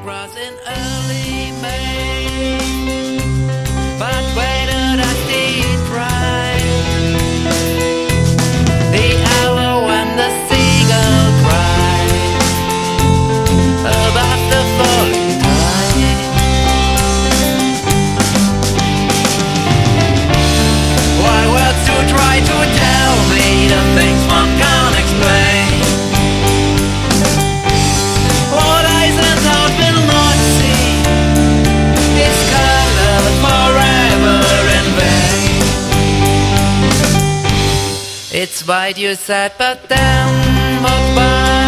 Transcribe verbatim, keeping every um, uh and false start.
across in early May, but waited at the dry. The hour when the seagull cried above the falling tide. Why words to try to tell me the things one can't explain? What eyes and heart will not see is colored forever in vain. It's white you said, but then walk by.